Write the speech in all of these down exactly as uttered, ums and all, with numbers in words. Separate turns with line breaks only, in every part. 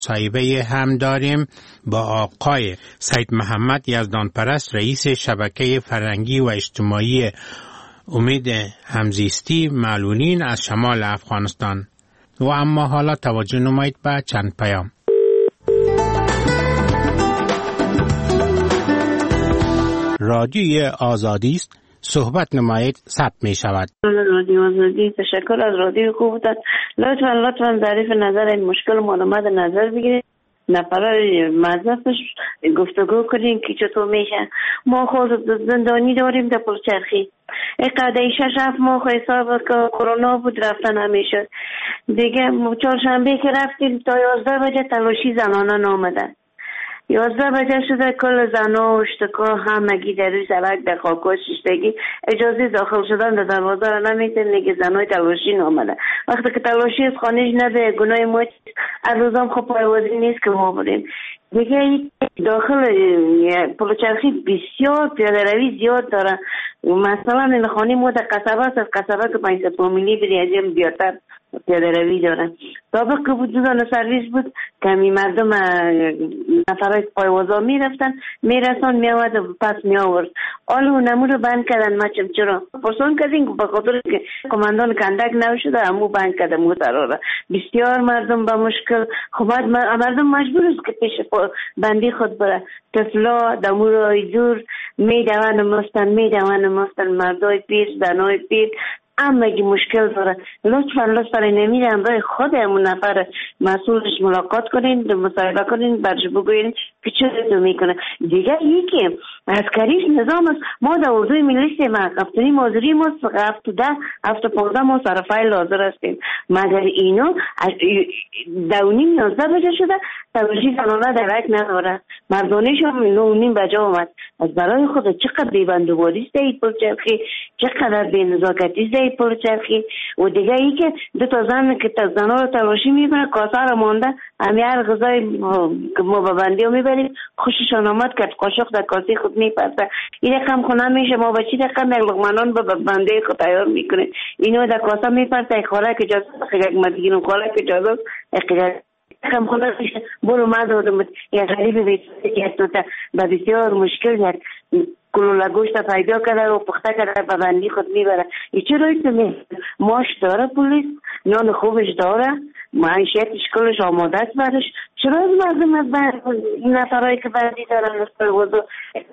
مصاحبه هم داریم با آقای سید محمد یزدانپرست، رئیس شبکه فرهنگی و اجتماعی امید همزیستی معلولین از شمال افغانستان. و اما حالا توجه نمایید به چند پیام. رادیوی آزادی است، صحبت نمایید، ثبت می شود.
رادیو آزادی، تشکر از رادیو خوبتان. لطفا لطفا ظریف نظر این مشکل معلومات نظر بگیرید، نفرای مذهبش گفتگو کنیم که چطور میشه. ما خود زندانی داریم در پلچرخی، اقاده شش هفت ماه حساب که کرونا بود رفتن همیشه دیگه. چهارشنبه که رفتیم تا یازده بجه تلاشی زنانه نامدن، یازده بجه شده کل زنا و اشتکا همگی در روی سرک در خاکا شیشتگی اجازه داخل شدن در دروازه را نمیتن نگه زنای تلاشی نامده. وقتی که تلاشی از خانهش نده گناه ما از روزم خب پایوازی نیست که ما بریم دیگه. داخل پلوچرخی بسیار پیاده روی زیاد داره. مثلا این خانه ما در قصبه است، از قصبه که پنج ست فامیلی بری از این بیاتر پیاده روی داره. سابق که بود دوزان سرویس بود کمی مردم نفرهای پایوازا می رفتن می رسان می آمد پس می آورد. آلو نمو رو بند کردن. مچم چرا پرسون کردین به خاطر که کماندان کندک نوشده امو بند کرده موتر را. بسیار مردم با مشکل خب مردم مجبور است که پیش بندی خود بره. طفلا دمورای دور می دوان مستن می دوان مستن مردای پیر زنای پیر همگی مشکل داره. لطفا لطفا نمیدم برای خود همون نفر مسئولش ملاقات کنین، مصاحبه کنین، برش بگوین که چه تو میکنه. دیگه یکی عسکریش نظام است. ما در اردوی ملی سیم هفتنی مازوری ما هفت ده هفت پانزده ما سرفایل حاضر هستیم، مگر اینو دونیم نازده بجه شده تلاشی زنانه درک نداره. مردانش هم نو نیم بجه آمد. از برای خود چقدر بیبندوباری است این پلچرخی، چقدر بی نزاکتی است این پلچرخی. و دیگه ای که دو تا زن که زنها رو تلاشی میکنه کاسه رو مانده همی هر غذای که ما به بندی رو میبریم خوششان آمد که قاشق در کاسه خود میپرسه. این رقم خونه میشه ما بچی رقم یک لقمانان به بنده خود تیار میکنه اینو در کاسه میپرسه. یک خوره که جاست یک مدگین خوره که جاست کم خونه میشه برو ما دادم یک غریب بیتوزه که اتنوتا با بسیار مشکل یک کلولا گوشت پیدا کرده و پخته کرده به بندی خود میبره. ای چه روی تو ماش داره پولیس، نان خوبش داره، معیشت اشکالش آماده است برش. چرا از مردم از این نفرهایی که بندی دارن نسپر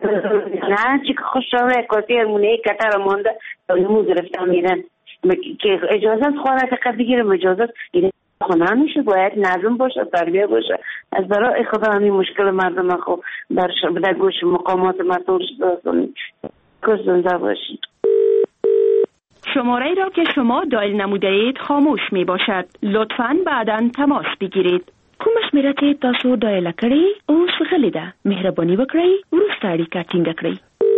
نه چی که خوش شده کاسی همونه کتر مانده نمو گرفتن میرن که اجازت خواه که بگیرم اجازت خونه میشه. باید نظم باشه، تربیه باشه. از برای خدا همین مشکل مردم خوب در, در گوش مقامات مسئولش برسونید. کس زنده باشید.
شماره را که شما دایل نموده اید خاموش می باشد. لطفاً بعداً تماس بگیرید. کومش میرته تاسو دایل کړی او غلی ده. مهرباني وکړئ وروسته اړیکه ټینګه کړئ.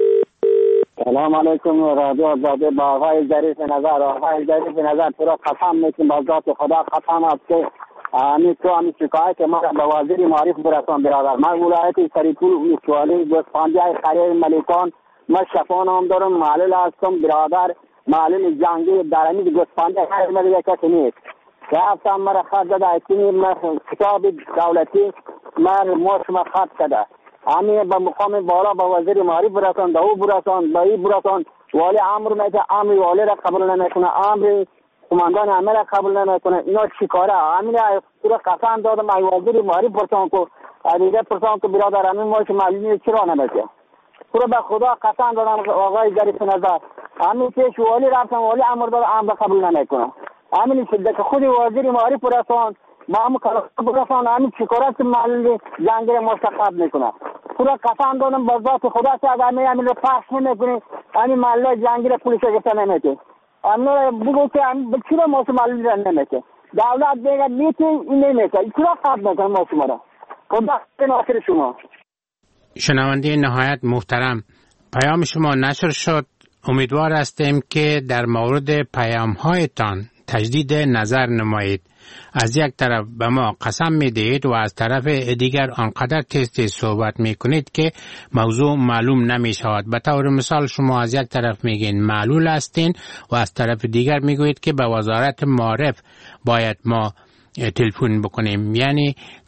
سلام علیکم رادیو آزادی. با آقای ظریف نظر آقای ظریف نظر تو را قسم میکنم با ذات خدا قسم است که همین تو همین شکایت ما به وزیر معارف برسان برادر. من ولایت سریپور ولسوالی گوسفندی خریر ملیکان ما شفا نام دارم، معلول هستم برادر، معلول جنگی درمی گوسفندی خریر ملیه کسی نیست. رفتم مرا خط داده اکنی کتاب دولتی من موش ما خط کده همین با مقام بالا با وزیر معارف برسان، دا او برسان، با ای برسان. والی امر میگه امر والی را قبول نمیکنه، امر کماندان امر را قبول نمیکنه. اینا چی کاره؟ همین را قسم دادم ای وزیر معارف پرسان کو دیگه پرسان کو برادر همین ما که معلومی چرا نمیشه. تو به خدا قسم دادم آقای ظریف نظر همین پیش والی رفتم والی امر داد امر قبول نمیکنه. همین شده که خود وزیر معارف برسان ما هم کار برسان همین چیکاره که معلوم جنگی مستقب میکنه. پورا قسم دادم با ذات خدا که اگر همین همین رو پخش نمیکنی همین محله جنگی رو پولیس گرفته نمیکنی. همین رو بگو که همین چرا ما شما معلوم رو نمیکنی. دولت دیگه میکنی این نمیکنی. چرا قبل میکنی ما شما رو. خدا ناصر شما.
شنونده نهایت محترم، پیام شما نشر شد. امیدوار هستیم که در مورد پیام هایتان تجدید نظر نمایید. از یک طرف به ما قسم می دهید و از طرف دیگر آنقدر تیز تیز صحبت می کنید که موضوع معلوم نمی شود. به طور مثال شما از یک طرف میگین معلول هستین و از طرف دیگر میگویید که به وزارت معارف باید ما تلفن بکنیم. یعنی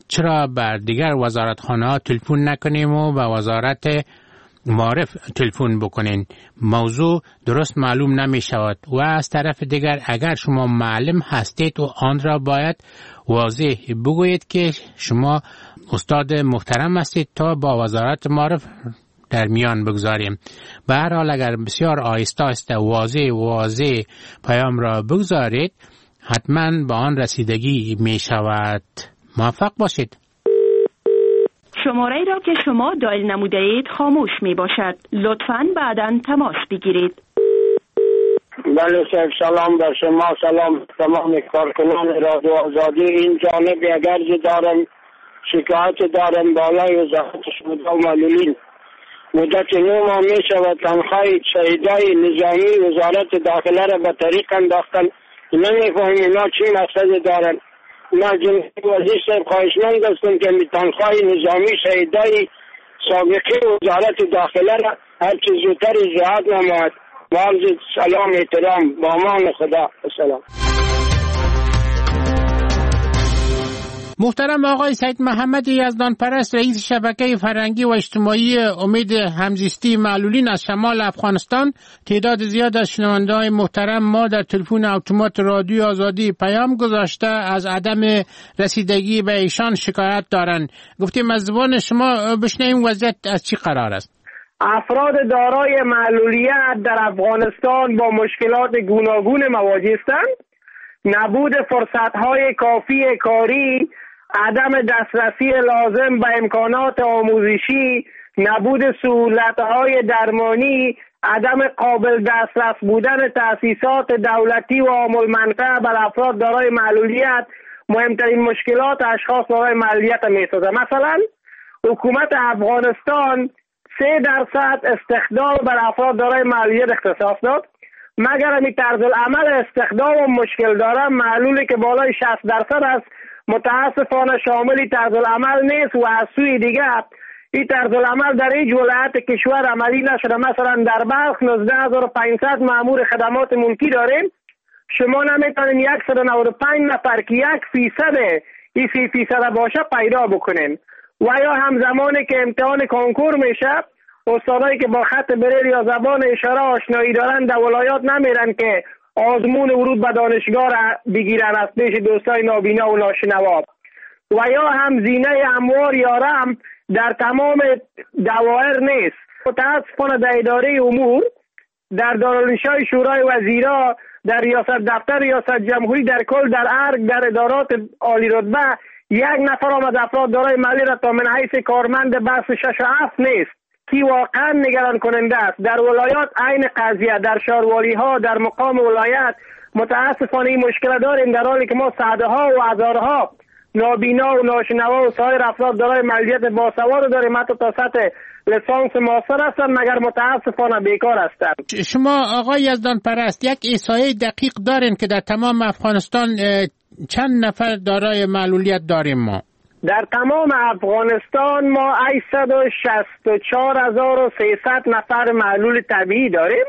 چرا بر دیگر وزارتخانه ها تلفن نکنیم و به وزارت معارف تلفن بکنین؟ موضوع درست معلوم نمی شود. و از طرف دیگر اگر شما معلم هستید و آن را باید واضح بگویید که شما استاد محترم هستید تا با وزارت معارف در میان بگذاریم. به هر حال اگر بسیار آهسته آهسته واضح واضح پیام را بگذارید حتما به آن رسیدگی می شود. موفق باشید.
شماره را که شما دایل نموده اید خاموش می باشد. لطفاً بعداً تماس بگیرید.
بله صاحب، سلام بر شما، سلام تمام کارکنان رادیو آزادی. این جانب اگر دارم شکایت دارم بالای وزارت شهدا و معلولین. مدت نه ماه می شود تنخواه شهیدای نظامی وزارت داخله را به طریق انداختن. نمیفهمم اینا چی مقصد دارن. ما جمعی وزیر صاحب خواهشمند هستم که تنخواه نظامی شهیدای سابقه وزارت داخله را هر چیز زودتر اجراعات نماید. عرض سلام احترام، با امان خدا. السلام.
محترم آقای سید محمد یزدان پرست، رئیس شبکه فرهنگی و اجتماعی امید همزیستی معلولین از شمال افغانستان، تعداد زیاد از شنونده‌های محترم ما در تلفن اتومات رادیو آزادی پیام گذاشته از عدم رسیدگی به ایشان شکایت دارند. گفتیم از زبان شما بشنویم وضعیت از چی قرار است.
افراد دارای معلولیت در افغانستان با مشکلات گوناگون مواجه هستند. نبود فرصت‌های کافی کاری، عدم دسترسی لازم به امکانات آموزشی، نبود سهولت‌های درمانی، عدم قابل دسترس بودن تأسیسات دولتی و عام المنفعه بر افراد دارای معلولیت مهمترین مشکلات اشخاص دارای معلولیت می‌سازد. مثلا حکومت افغانستان سه درصد استخدام بر افراد دارای معلولیت اختصاص داد، مگر این طرز العمل استخدام مشکل داره. معلولی که بالای شصت درصد است متاسفانه شامل طرز العمل نیست و از سوی دیگر این طرز العمل در هیچ ولایت کشور عملی نشده. مثلا در بلخ نوزده هزار و پانصد مأمور خدمات ملکی داریم. شما نمیتونین صد و نود و پنج نفر که یک فیصد این سی فیصد باشه پیدا بکنین. و یا همزمانی که امتحان کنکور میشه استادایی که با خط بریل یا زبان اشاره آشنایی دارن در ولایات نمیرن که آزمون ورود به دانشگاه را بگیرن از پیش دوستای نابینا و ناشنوا. و یا هم زینه اموار یارم در تمام دوایر نیست. متاسفانه در اداره امور، در دارالانشای شورای وزیرا، در ریاست دفتر ریاست جمهوری، در کل در ارگ، در ادارات عالی رتبه یک نفر آمد افراد دارای مالی را تا من حیث کارمند بخش شش و هفت نیست کی واقعا نگران کننده است. در ولایات عین قضیه، در شهروالی ها، در مقام ولایت متاسفانه این مشکل داریم، در حالی که ما صدها و هزارها نابینا و ناشنوا و سایر افراد دارای معلولیت باسواد داریم، حتی تا سطح لیسانس ماستر هستند، مگر متاسفانه بیکار هستند.
شما آقای یزدان پرست یک احصایه دقیق دارین که در تمام افغانستان چند نفر دارای معلولیت داریم؟ ما
در تمام افغانستان ما هشتصد و شصت و چهار هزار و سیصد نفر معلول طبیعی داریم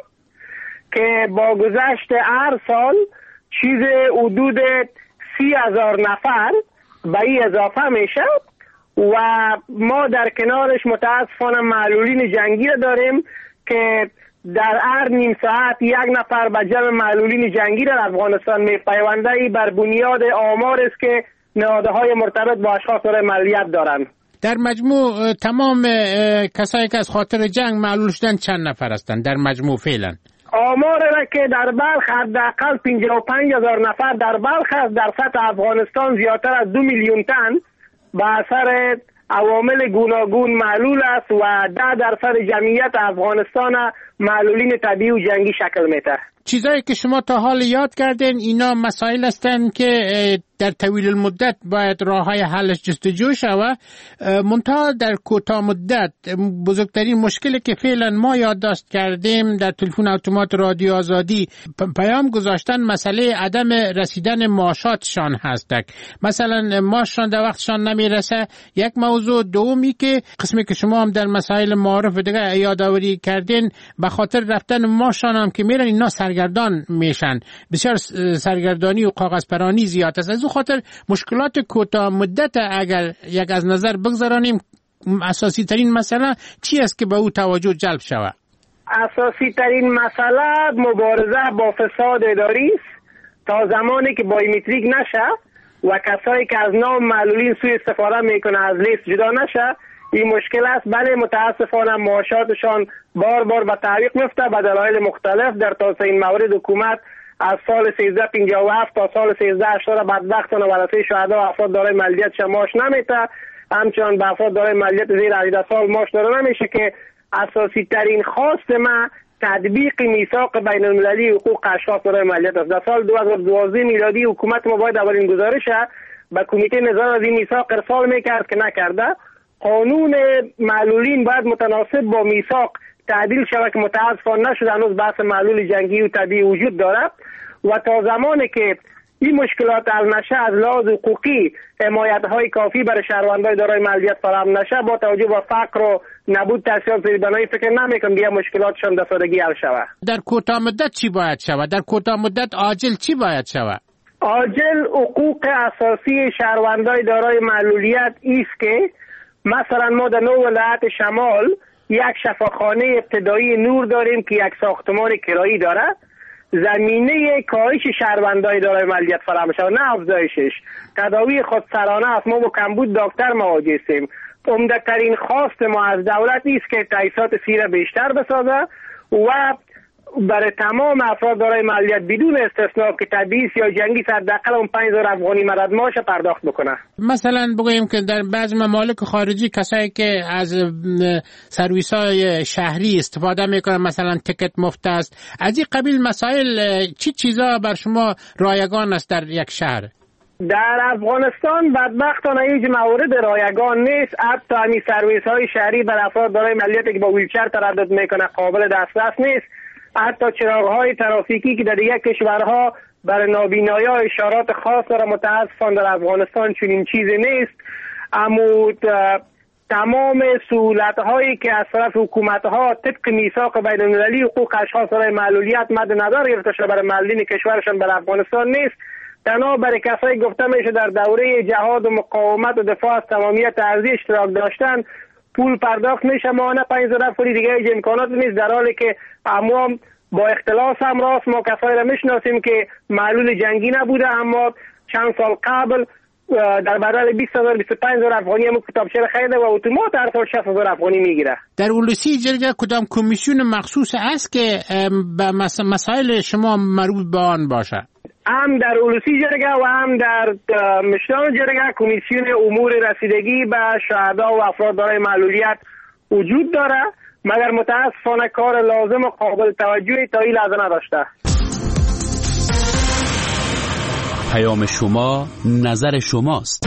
که با گذشت هر سال چیز حدود سی هزار نفر به این اضافه میشه و ما در کنارش متاسفانه معلولین جنگی داریم که در هر نیم ساعت یک نفر به جمع معلولین جنگی در افغانستان میپیونده. ای بر بنیاد آمار است که نهادهای مرتبط با اشخاص دارای معلولیت دارند.
در مجموع تمام کسایی که از خاطر جنگ معلول شدن چند نفر هستند در مجموع فعلا؟
آمار را که در بلخ حداقل پنجاه و پنج هزار نفر در بلخ است. در سطح افغانستان زیادتر از دو میلیون تن به اثر عوامل گوناگون معلول است و ده درصد جمعیت افغانستان معلولین طبیعی و جنگی شکل میده.
چیزایی که شما تا حال یاد کردین اینا مسائل هستند که در طویل المدت باید راههای حلش جستجو شود. منتها در کوتاه مدت بزرگترین مشکلی که فعلا ما یادداشت کردیم در تلفن اتومات رادیو آزادی پیام گذاشتن مسئله عدم رسیدن معاشاتشان هستک. مثلا معاششان در وقتشان نمیرسه یک موضوع. دومی که قسمی که شما هم در مسائل معارف دیگه یادآوری کردین به خاطر رفتن معاششان هم که میرن اینا سرگردان میشن. بسیار سرگردانی و کاغذ پرانی زیاد است. از خاطر مشکلات کوتاه مدت اگر یک از نظر بگذارانیم، اساسی ترین مسئله چی است که به او توجه جلب شود؟
اساسی ترین مسئله مبارزه با فساد اداری است تا زمانی که بایومتریک نشه و کسایی که از نام معلولین سوء استفاده میکنه از لیست جدا نشه. این مشکل است. بله متاسفانه معاشاتشان بار بار به تعویق میفته به دلایل مختلف. در تاسه این مورد حکومت از سال سیزده پنجاه و هفت تا سال سیزده هشتاد بدبختانه ورثه شهدا و افراد دارای مالیات معاش نمیده، همچنان به افراد دارای مالیات زیر هجده سال معاش داده نمیشه که اساسی ترین خواست ما تطبیق میثاق بین المللی حقوق اشخاص دارای مالیات است. در سال دو هزار و دوازده میلادی حکومت ما باید اولین گزارش به کمیته نظارت از این میثاق ارسال میکرد که نکرده. قانون معلولین باید متناسب با میثاق تعدیل شود که متاسفانه نشده. هنوز بحث معلول جنگی و طبیعی وجود دارد و تا زمانی که این مشکلات حل نشه از لحاظ حقوقی حمایت های کافی برای شهروندان دارای مالیات فراهم نشه، با توجه به فقر و نبود تحصیلات زیربنایی فکر نمیکنم دیگه مشکلاتشان در سادگی حل شود.
در کوتاه مدت چی باید شود؟ در کوتاه مدت عاجل چی باید شود؟
عاجل حقوق اساسی شهروندان دارای معلولیت است که مثلا ما در نو ولایت شمال یک شفاخانه ابتدایی نور داریم که یک ساختمان کرایی داره. زمینه کاهش شهروندای دارای مالیات فراهم شود نه افزایشش. تداوی خودسرانه است. ما با کمبود دکتر مواجه هستیم. عمده‌ترین خواست ما از دولت است که تأسیسات سیره بیشتر بسازه و برای تمام افراد دارای مالیات بدون استثنا که طبیعی یا جنگی حداقل اون پنج هزار افغانی مدد معاش پرداخت بکنه.
مثلا بگوییم که در بعضی ممالک خارجی کسایی که از سرویس‌های شهری استفاده میکنن، مثلا تیکت مفت است، از این قبیل مسائل چی چیزا بر شما رایگان است در یک شهر؟
در افغانستان بدبختانه هیچ مورد رایگان نیست. حتی همین سرویس های شهری بر افراد دارای مالیاتی که با ویلچر تردد میکنه قابل دسترس نیست. حتی چراغ های ترافیکی که در دیگر کشورها برای نابینایان اشارات خاص داره، متاسفانه در افغانستان چنین چیزی نیست. اما تمام سهولت هایی که از طرف حکومت ها طبق میثاق بین المللی حقوق اشخاص دارای معلولیت مد نظر گرفته شده برای معلولین کشورشان در افغانستان نیست. تنها برای کسایی گفته میشه در دوره جهاد و مقاومت و دفاع از تمامیت ارضی اشتراک داشتن پول پرداخت میشه ماهانه پنج هزار افغانی. دیگه هیچ امکانات نیست، در حالی که اما با اختلاس هم راست ما کسایی را میشناسیم که معلول جنگی نبوده اما چند سال قبل در بدل بیست هزار بیست و پنج هزار افغانی هم کتابچه را خریده و اتومات هر سال شصت هزار افغانی میگیره.
در اولوسی جرگه کدام کمیسیون مخصوص است که به مسائل شما مربوط به آن باشه؟
هم در اولوسی جرگه و هم در مشتان جرگه کمیسیون امور رسیدگی به شهدا و افراد دارای معلولیت وجود داره، مگر متاسفانه کار لازم و قابل توجهی تا این لحظه نداشته.
پیام شما نظر شماست.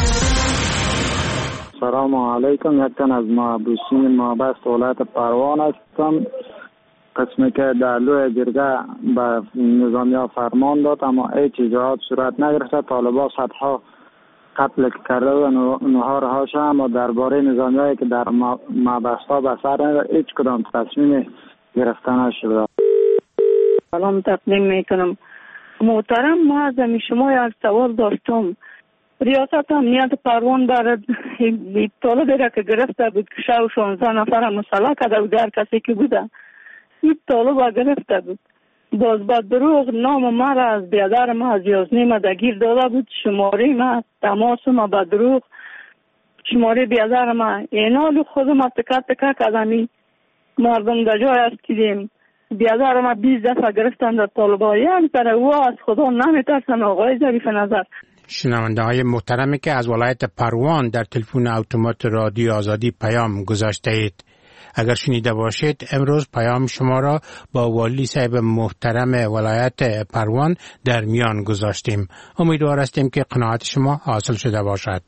سلام علیکم. یکتن از محبوسین مابست ولایت پروان هستم. قسمی که در لوی جرگه به نظامی فرمان داد اما هیچ اجراعات صورت نگرفته. طالبان صدها قتل کرده و نهار هاش، اما درباره نظامی هایی که در مابست ها به سر هیچ کدام تصمیم گرفته نشده.
سلام تقدیم میکنم. محترم، ما از شما یک سوال داشتم. ریاست امنیت پروان برای طالبی را که گرفته بود که شو شانزده نفر مسلح کرده بود، هر کسی که بوده این طالب را گرفته بود. باز با دروغ نام ما را از بیادر ما از یازنی ما دگیر داده بود، شماره ما تماس ما با دروغ شماره بیادر ما اینال خود ما تکر تکر کدمی مردم در جای است کدیم بیادر ما بیست دفعه گرفتن در طالبا. یعنی پر او از خدا نمیترسن. آقای ظریف نظر،
شنونده های محترمی که از ولایت پروان در تلفن اتومات رادیو آزادی پیام گذاشته اید، اگر شنیده باشید امروز پیام شما را با والی صاحب محترم ولایت پروان در میان گذاشتیم. امیدوار هستیم که قناعت شما حاصل شده باشد.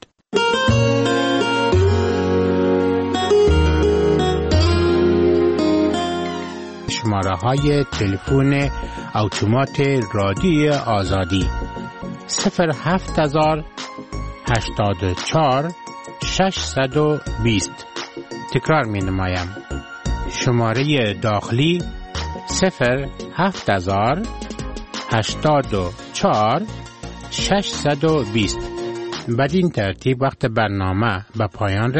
شماره های تلفن اتومات رادیو آزادی صفر هفت هزار هشتاد و چهار ششصد و بیست. تکرار می نمایم. شماره داخلی صفر هفت هزار هشتاد و چهار ششصد و بیست. بدین ترتیب وقت برنامه به پایان